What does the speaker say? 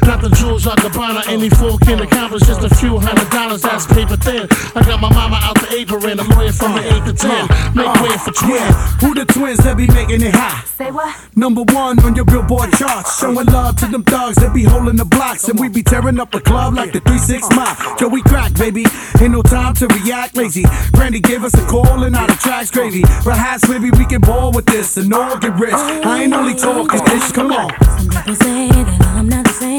Not the jewels or Gabbana, any fool can accomplish just a few $100, that's paper thin. I got my mama out the apron, I'm lawyer from the 8 to 10. Make way for twins. Who the twins that be making it hot? Say what? Number one on your Billboard charts, showing love to them thugs that be holding the blocks, and we be tearing up a club like the 3-6 Mafia. Yo, we crack, baby, ain't no time to react lazy. Brandy gave us a call and now the track's gravy. Perhaps maybe we can ball with this and all get rich. I ain't only talking, bitch, come on. Some people say that I'm not the same.